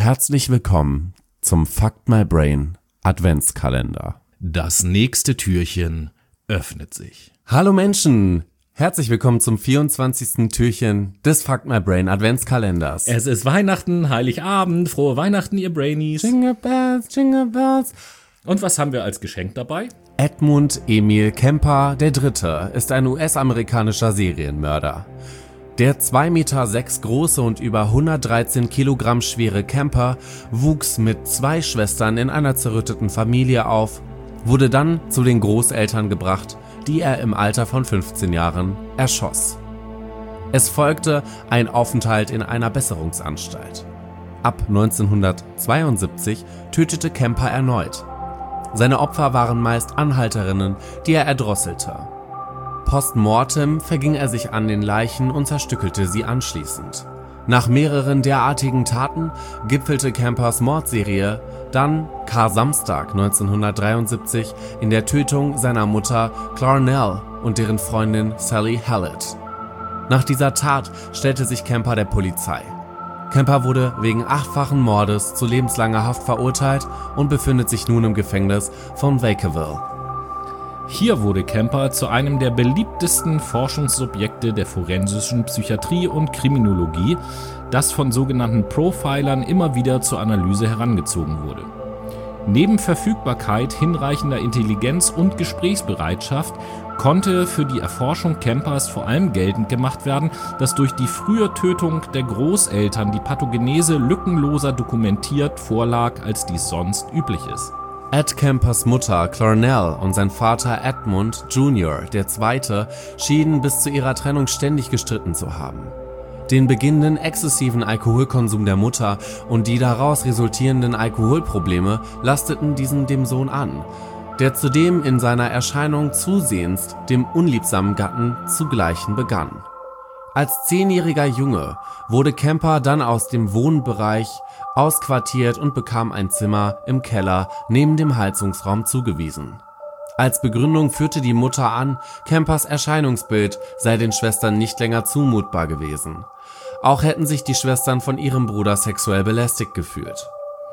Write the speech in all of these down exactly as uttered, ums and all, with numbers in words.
Herzlich willkommen zum Fuck My Brain Adventskalender. Das nächste Türchen öffnet sich. Hallo Menschen, herzlich willkommen zum vierundzwanzigsten Türchen des Fuck My Brain Adventskalenders. Es ist Weihnachten, Heiligabend, frohe Weihnachten, ihr Brainies. Jingle Bells, Jingle Bells. Und was haben wir als Geschenk dabei? Edmund Emil Kemper der Dritte ist ein U S-amerikanischer Serienmörder. Der zwei Meter sechs große und über hundertdreizehn Kilogramm schwere Kemper wuchs mit zwei Schwestern in einer zerrütteten Familie auf, wurde dann zu den Großeltern gebracht, die er im Alter von fünfzehn Jahren erschoss. Es folgte ein Aufenthalt in einer Besserungsanstalt. Ab neunzehnhundertzweiundsiebzig tötete Kemper erneut. Seine Opfer waren meist Anhalterinnen, die er erdrosselte. Post mortem verging er sich an den Leichen und zerstückelte sie anschließend. Nach mehreren derartigen Taten gipfelte Kempers Mordserie dann Kar-Samstag neunzehnhundertdreiundsiebzig in der Tötung seiner Mutter Clarnell und deren Freundin Sally Hallett. Nach dieser Tat stellte sich Kemper der Polizei. Kemper wurde wegen achtfachen Mordes zu lebenslanger Haft verurteilt und befindet sich nun im Gefängnis von Vacaville. Hier wurde Kemper zu einem der beliebtesten Forschungsobjekte der forensischen Psychiatrie und Kriminologie, das von sogenannten Profilern immer wieder zur Analyse herangezogen wurde. Neben Verfügbarkeit hinreichender Intelligenz und Gesprächsbereitschaft konnte für die Erforschung Kempers vor allem geltend gemacht werden, dass durch die frühe Tötung der Großeltern die Pathogenese lückenloser dokumentiert vorlag, als dies sonst üblich ist. Ed Kempers Mutter Clarnell und sein Vater Edmund Junior der Zweite schienen bis zu ihrer Trennung ständig gestritten zu haben. Den beginnenden exzessiven Alkoholkonsum der Mutter und die daraus resultierenden Alkoholprobleme lasteten diesen dem Sohn an, der zudem in seiner Erscheinung zusehends dem unliebsamen Gatten zu gleichen begann. Als zehnjähriger Junge wurde Kemper dann aus dem Wohnbereich ausquartiert und bekam ein Zimmer im Keller neben dem Heizungsraum zugewiesen. Als Begründung führte die Mutter an, Kempers Erscheinungsbild sei den Schwestern nicht länger zumutbar gewesen. Auch hätten sich die Schwestern von ihrem Bruder sexuell belästigt gefühlt.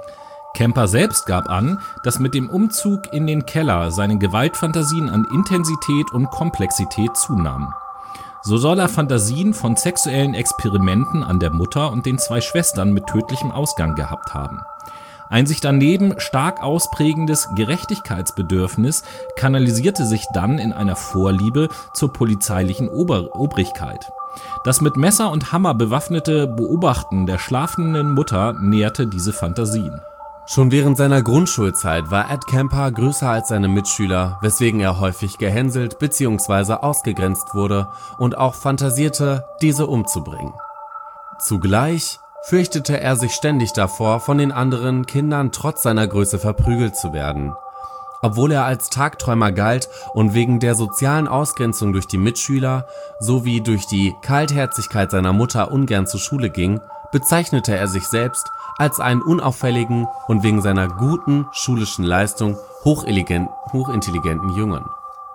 Kemper selbst gab an, dass mit dem Umzug in den Keller seine Gewaltfantasien an Intensität und Komplexität zunahmen. So soll er Fantasien von sexuellen Experimenten an der Mutter und den zwei Schwestern mit tödlichem Ausgang gehabt haben. Ein sich daneben stark ausprägendes Gerechtigkeitsbedürfnis kanalisierte sich dann in einer Vorliebe zur polizeilichen Ober- Obrigkeit. Das mit Messer und Hammer bewaffnete Beobachten der schlafenden Mutter nährte diese Fantasien. Schon während seiner Grundschulzeit war Ed Kemper größer als seine Mitschüler, weswegen er häufig gehänselt bzw. ausgegrenzt wurde und auch fantasierte, diese umzubringen. Zugleich fürchtete er sich ständig davor, von den anderen Kindern trotz seiner Größe verprügelt zu werden. Obwohl er als Tagträumer galt und wegen der sozialen Ausgrenzung durch die Mitschüler sowie durch die Kaltherzigkeit seiner Mutter ungern zur Schule ging, bezeichnete er sich selbst als einen unauffälligen und wegen seiner guten schulischen Leistung hochintelligenten Jungen.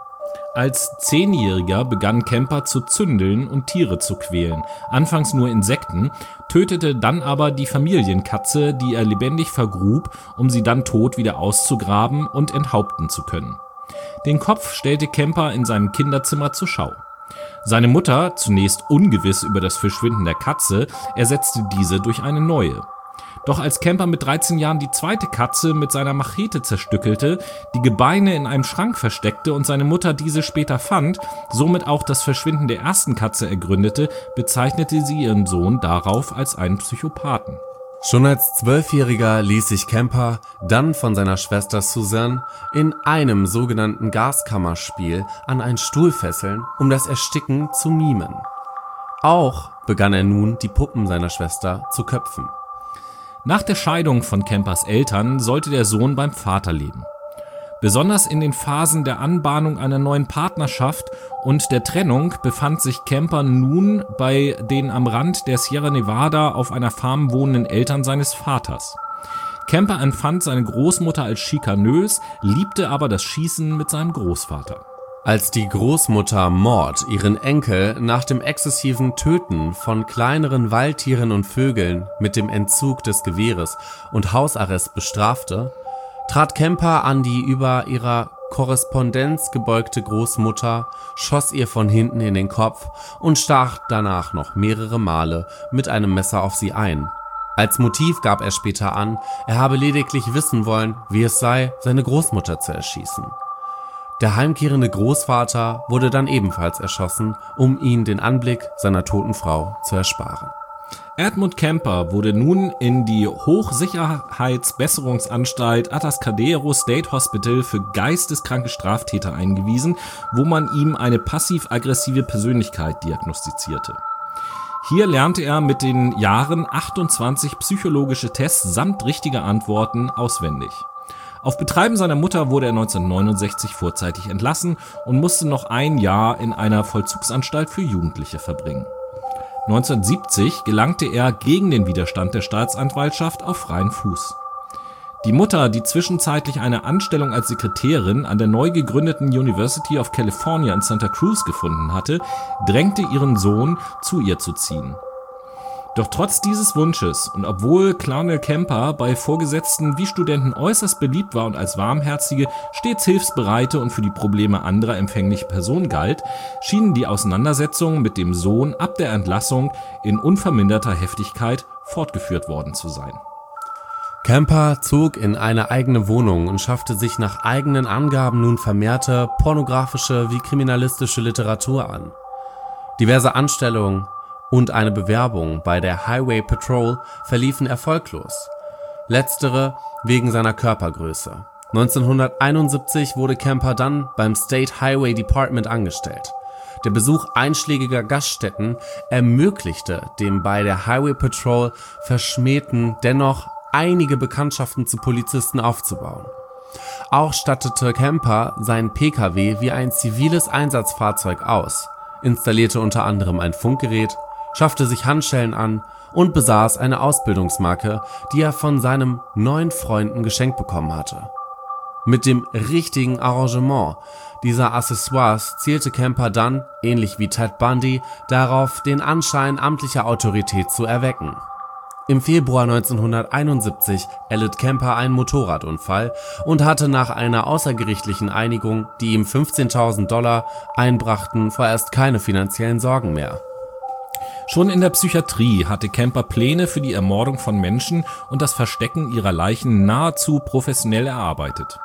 Als Zehnjähriger begann Kemper zu zündeln und Tiere zu quälen, anfangs nur Insekten, tötete dann aber die Familienkatze, die er lebendig vergrub, um sie dann tot wieder auszugraben und enthaupten zu können. Den Kopf stellte Kemper in seinem Kinderzimmer zur Schau. Seine Mutter, zunächst ungewiss über das Verschwinden der Katze, ersetzte diese durch eine neue. Doch als Kemper mit dreizehn Jahren die zweite Katze mit seiner Machete zerstückelte, die Gebeine in einem Schrank versteckte und seine Mutter diese später fand, somit auch das Verschwinden der ersten Katze ergründete, bezeichnete sie ihren Sohn darauf als einen Psychopathen. Schon als Zwölfjähriger ließ sich Kemper dann von seiner Schwester Suzanne in einem sogenannten Gaskammerspiel an einen Stuhl fesseln, um das Ersticken zu mimen. Auch begann er nun, die Puppen seiner Schwester zu köpfen. Nach der Scheidung von Kempers Eltern sollte der Sohn beim Vater leben. Besonders in den Phasen der Anbahnung einer neuen Partnerschaft und der Trennung befand sich Kemper nun bei den am Rand der Sierra Nevada auf einer Farm wohnenden Eltern seines Vaters. Kemper empfand seine Großmutter als schikanös, liebte aber das Schießen mit seinem Großvater. Als die Großmutter Maud ihren Enkel nach dem exzessiven Töten von kleineren Waldtieren und Vögeln mit dem Entzug des Gewehres und Hausarrest bestrafte, trat Kemper an die über ihrer Korrespondenz gebeugte Großmutter, schoss ihr von hinten in den Kopf und stach danach noch mehrere Male mit einem Messer auf sie ein. Als Motiv gab er später an, er habe lediglich wissen wollen, wie es sei, seine Großmutter zu erschießen. Der heimkehrende Großvater wurde dann ebenfalls erschossen, um ihn den Anblick seiner toten Frau zu ersparen. Edmund Kemper wurde nun in die Hochsicherheitsbesserungsanstalt Atascadero State Hospital für geisteskranke Straftäter eingewiesen, wo man ihm eine passiv-aggressive Persönlichkeit diagnostizierte. Hier lernte er mit den Jahren achtundzwanzig psychologische Tests samt richtiger Antworten auswendig. Auf Betreiben seiner Mutter wurde er neunzehnhundertneunundsechzig vorzeitig entlassen und musste noch ein Jahr in einer Vollzugsanstalt für Jugendliche verbringen. neunzehnhundertsiebzig gelangte er gegen den Widerstand der Staatsanwaltschaft auf freien Fuß. Die Mutter, die zwischenzeitlich eine Anstellung als Sekretärin an der neu gegründeten University of California in Santa Cruz gefunden hatte, drängte ihren Sohn, zu ihr zu ziehen. Doch trotz dieses Wunsches und obwohl Clarnell Kemper bei Vorgesetzten wie Studenten äußerst beliebt war und als warmherzige, stets hilfsbereite und für die Probleme anderer empfängliche Person galt, schienen die Auseinandersetzungen mit dem Sohn ab der Entlassung in unverminderter Heftigkeit fortgeführt worden zu sein. Kemper zog in eine eigene Wohnung und schaffte sich nach eigenen Angaben nun vermehrte pornografische wie kriminalistische Literatur an. Diverse Anstellungen und eine Bewerbung bei der Highway Patrol verliefen erfolglos. Letztere wegen seiner Körpergröße. neunzehnhunderteinundsiebzig wurde Kemper dann beim State Highway Department angestellt. Der Besuch einschlägiger Gaststätten ermöglichte dem bei der Highway Patrol Verschmähten dennoch einige Bekanntschaften zu Polizisten aufzubauen. Auch stattete Kemper seinen P K W wie ein ziviles Einsatzfahrzeug aus, installierte unter anderem ein Funkgerät, schaffte sich Handschellen an und besaß eine Ausbildungsmarke, die er von seinem neuen Freunden geschenkt bekommen hatte. Mit dem richtigen Arrangement dieser Accessoires zielte Kemper dann, ähnlich wie Ted Bundy, darauf, den Anschein amtlicher Autorität zu erwecken. Im Februar neunzehnhunderteinundsiebzig erlitt Kemper einen Motorradunfall und hatte nach einer außergerichtlichen Einigung, die ihm fünfzehntausend Dollar einbrachten, vorerst keine finanziellen Sorgen mehr. Schon in der Psychiatrie hatte Kemper Pläne für die Ermordung von Menschen und das Verstecken ihrer Leichen nahezu professionell erarbeitet.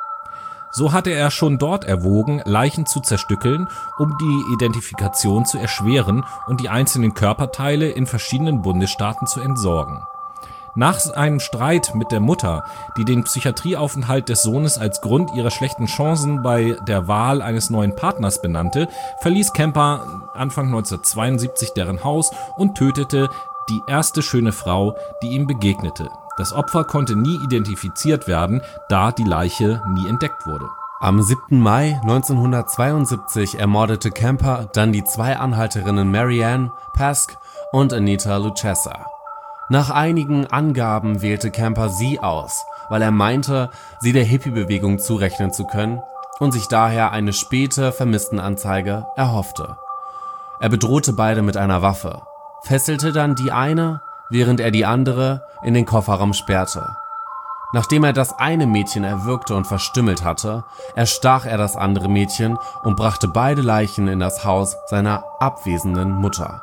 So hatte er schon dort erwogen, Leichen zu zerstückeln, um die Identifikation zu erschweren und die einzelnen Körperteile in verschiedenen Bundesstaaten zu entsorgen. Nach einem Streit mit der Mutter, die den Psychiatrieaufenthalt des Sohnes als Grund ihrer schlechten Chancen bei der Wahl eines neuen Partners benannte, verließ Kemper Anfang neunzehnhundertzweiundsiebzig deren Haus und tötete die erste schöne Frau, die ihm begegnete. Das Opfer konnte nie identifiziert werden, da die Leiche nie entdeckt wurde. Am siebten Mai neunzehnhundertzweiundsiebzig ermordete Kemper dann die zwei Anhalterinnen Mary Ann Pask und Anita Lucchesa. Nach einigen Angaben wählte Kemper sie aus, weil er meinte, sie der Hippie-Bewegung zurechnen zu können und sich daher eine späte Vermisstenanzeige erhoffte. Er bedrohte beide mit einer Waffe, fesselte dann die eine, während er die andere in den Kofferraum sperrte. Nachdem er das eine Mädchen erwürgte und verstümmelt hatte, erstach er das andere Mädchen und brachte beide Leichen in das Haus seiner abwesenden Mutter.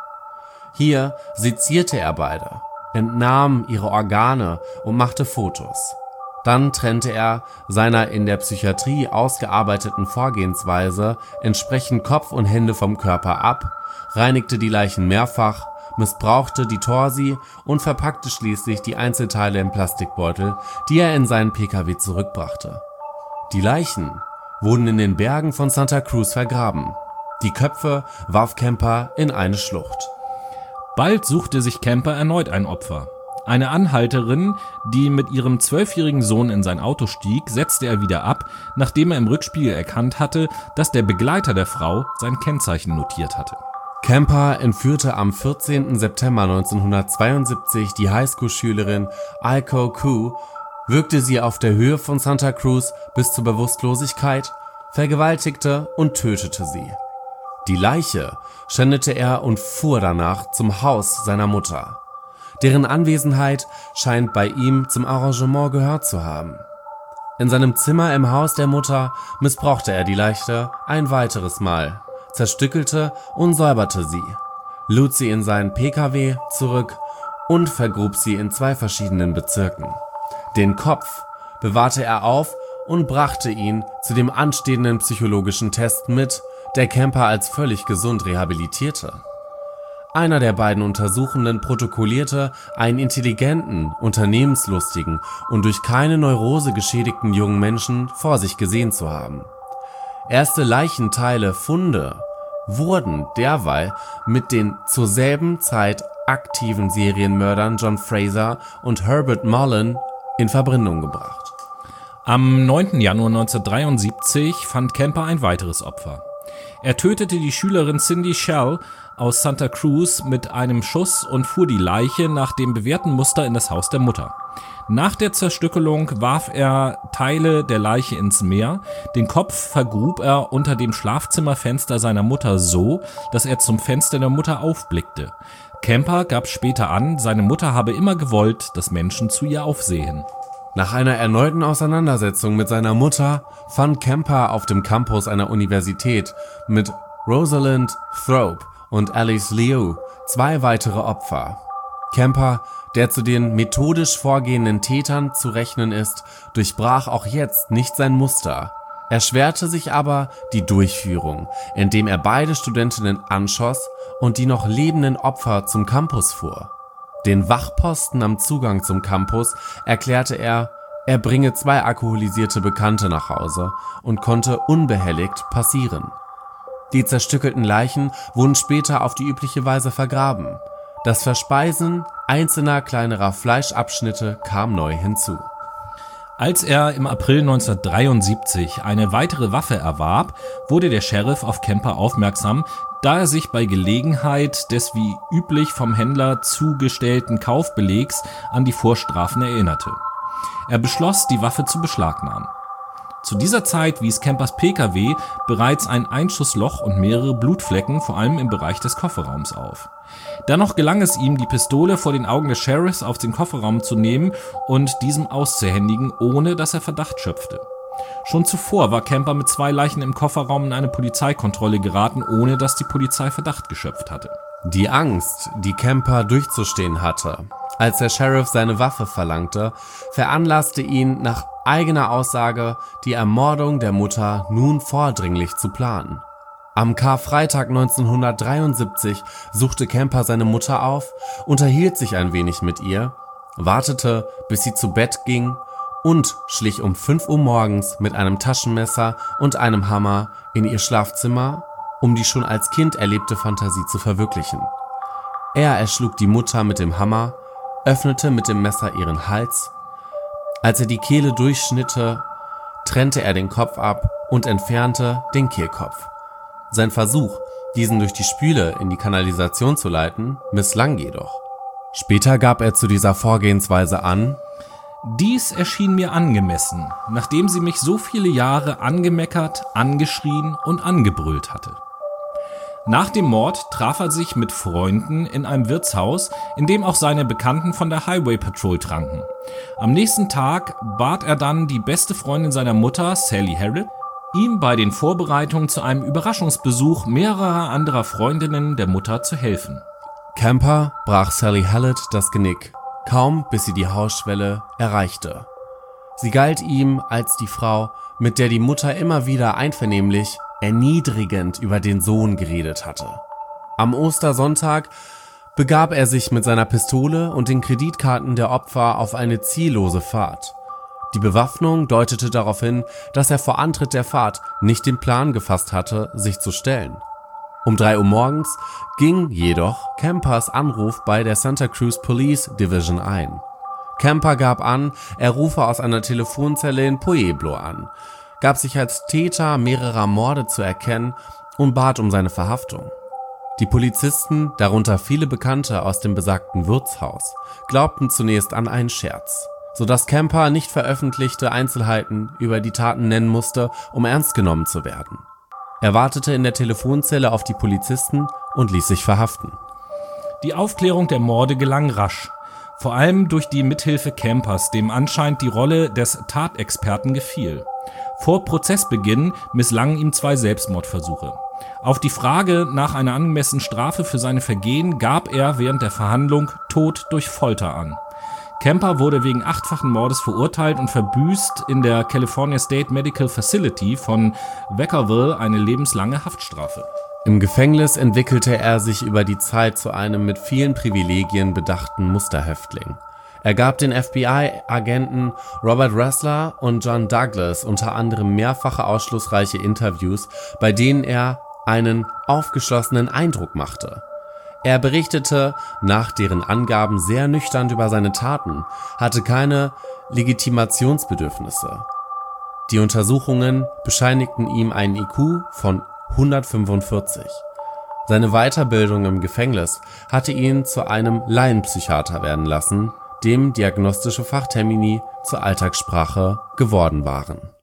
Hier sezierte er beide, entnahm ihre Organe und machte Fotos. Dann trennte er seiner in der Psychiatrie ausgearbeiteten Vorgehensweise entsprechend Kopf und Hände vom Körper ab, reinigte die Leichen mehrfach, missbrauchte die Torsi und verpackte schließlich die Einzelteile in Plastikbeutel, die er in seinen P K W zurückbrachte. Die Leichen wurden in den Bergen von Santa Cruz vergraben. Die Köpfe warf Kemper in eine Schlucht. Bald suchte sich Kemper erneut ein Opfer. Eine Anhalterin, die mit ihrem zwölfjährigen Sohn in sein Auto stieg, setzte er wieder ab, nachdem er im Rückspiegel erkannt hatte, dass der Begleiter der Frau sein Kennzeichen notiert hatte. Kemper entführte am vierzehnten September neunzehnhundertzweiundsiebzig die Highschool-Schülerin Aiko Koo, würgte sie auf der Höhe von Santa Cruz bis zur Bewusstlosigkeit vergewaltigte und tötete sie. Die Leiche schändete er und fuhr danach zum Haus seiner Mutter. Deren Anwesenheit scheint bei ihm zum Arrangement gehört zu haben. In seinem Zimmer im Haus der Mutter missbrauchte er die Leiche ein weiteres Mal, zerstückelte und säuberte sie, lud sie in seinen P K W zurück und vergrub sie in zwei verschiedenen Bezirken. Den Kopf bewahrte er auf und brachte ihn zu dem anstehenden psychologischen Test mit, der Kemper als völlig gesund rehabilitierte. Einer der beiden Untersuchenden protokollierte einen intelligenten, unternehmenslustigen und durch keine Neurose geschädigten jungen Menschen vor sich gesehen zu haben. Erste Leichenteile, Funde wurden derweil mit den zur selben Zeit aktiven Serienmördern John Fraser und Herbert Mullen in Verbindung gebracht. Am neunten Januar neunzehnhundertdreiundsiebzig fand Kemper ein weiteres Opfer. Er tötete die Schülerin Cindy Schell aus Santa Cruz mit einem Schuss und fuhr die Leiche nach dem bewährten Muster in das Haus der Mutter. Nach der Zerstückelung warf er Teile der Leiche ins Meer, den Kopf vergrub er unter dem Schlafzimmerfenster seiner Mutter so, dass er zum Fenster der Mutter aufblickte. Kemper gab später an, seine Mutter habe immer gewollt, dass Menschen zu ihr aufsehen. Nach einer erneuten Auseinandersetzung mit seiner Mutter fand Kemper auf dem Campus einer Universität mit Rosalind Thrope und Alice Liu zwei weitere Opfer. Kemper, der zu den methodisch vorgehenden Tätern zu rechnen ist, durchbrach auch jetzt nicht sein Muster, erschwerte sich aber die Durchführung, indem er beide Studentinnen anschoss und die noch lebenden Opfer zum Campus fuhr. Den Wachposten am Zugang zum Campus erklärte er, er bringe zwei alkoholisierte Bekannte nach Hause und konnte unbehelligt passieren. Die zerstückelten Leichen wurden später auf die übliche Weise vergraben. Das Verspeisen einzelner kleinerer Fleischabschnitte kam neu hinzu. Als er im April neunzehnhundertdreiundsiebzig eine weitere Waffe erwarb, wurde der Sheriff auf Kemper aufmerksam, da er sich bei Gelegenheit des wie üblich vom Händler zugestellten Kaufbelegs an die Vorstrafen erinnerte. Er beschloss, die Waffe zu beschlagnahmen. Zu dieser Zeit wies Kempers P K W bereits ein Einschussloch und mehrere Blutflecken, vor allem im Bereich des Kofferraums, auf. Dennoch gelang es ihm, die Pistole vor den Augen des Sheriffs auf den Kofferraum zu nehmen und diesem auszuhändigen, ohne dass er Verdacht schöpfte. Schon zuvor war Kemper mit zwei Leichen im Kofferraum in eine Polizeikontrolle geraten, ohne dass die Polizei Verdacht geschöpft hatte. Die Angst, die Kemper durchzustehen hatte, als der Sheriff seine Waffe verlangte, veranlasste ihn nach eigener Aussage, die Ermordung der Mutter nun vordringlich zu planen. Am Karfreitag neunzehnhundertdreiundsiebzig suchte Kemper seine Mutter auf, unterhielt sich ein wenig mit ihr, wartete, bis sie zu Bett ging und schlich um fünf Uhr morgens mit einem Taschenmesser und einem Hammer in ihr Schlafzimmer, um die schon als Kind erlebte Fantasie zu verwirklichen. Er erschlug die Mutter mit dem Hammer, öffnete mit dem Messer ihren Hals. Als er die Kehle durchschnitte, trennte er den Kopf ab und entfernte den Kehlkopf. Sein Versuch, diesen durch die Spüle in die Kanalisation zu leiten, misslang jedoch. Später gab er zu dieser Vorgehensweise an: Dies erschien mir angemessen, nachdem sie mich so viele Jahre angemeckert, angeschrien und angebrüllt hatte. Nach dem Mord traf er sich mit Freunden in einem Wirtshaus, in dem auch seine Bekannten von der Highway Patrol tranken. Am nächsten Tag bat er dann die beste Freundin seiner Mutter, Sally Harrod, ihm bei den Vorbereitungen zu einem Überraschungsbesuch mehrerer anderer Freundinnen der Mutter zu helfen. Kemper brach Sally Hallett das Genick, kaum bis sie die Hausschwelle erreichte. Sie galt ihm als die Frau, mit der die Mutter immer wieder einvernehmlich, erniedrigend über den Sohn geredet hatte. Am Ostersonntag begab er sich mit seiner Pistole und den Kreditkarten der Opfer auf eine ziellose Fahrt. Die Bewaffnung deutete darauf hin, dass er vor Antritt der Fahrt nicht den Plan gefasst hatte, sich zu stellen. Um drei Uhr morgens ging jedoch Kempers Anruf bei der Santa Cruz Police Division ein. Kemper gab an, er rufe aus einer Telefonzelle in Pueblo an, gab sich als Täter mehrerer Morde zu erkennen und bat um seine Verhaftung. Die Polizisten, darunter viele Bekannte aus dem besagten Wirtshaus, glaubten zunächst an einen Scherz. sodass Kemper nicht veröffentlichte Einzelheiten über die Taten nennen musste, um ernst genommen zu werden. Er wartete in der Telefonzelle auf die Polizisten und ließ sich verhaften. Die Aufklärung der Morde gelang rasch, vor allem durch die Mithilfe Kempers, dem anscheinend die Rolle des Tatexperten gefiel. Vor Prozessbeginn misslangen ihm zwei Selbstmordversuche. Auf die Frage nach einer angemessenen Strafe für seine Vergehen gab er während der Verhandlung Tod durch Folter an. Kemper wurde wegen achtfachen Mordes verurteilt und verbüßt in der California State Medical Facility von Vacaville eine lebenslange Haftstrafe. Im Gefängnis entwickelte er sich über die Zeit zu einem mit vielen Privilegien bedachten Musterhäftling. Er gab den F B I-Agenten Robert Ressler und John Douglas unter anderem mehrfache aufschlussreiche Interviews, bei denen er einen aufgeschlossenen Eindruck machte. Er berichtete nach deren Angaben sehr nüchtern über seine Taten, hatte keine Legitimationsbedürfnisse. Die Untersuchungen bescheinigten ihm einen I Q von hundertfünfundvierzig. Seine Weiterbildung im Gefängnis hatte ihn zu einem Laienpsychiater werden lassen, dem diagnostische Fachtermini zur Alltagssprache geworden waren.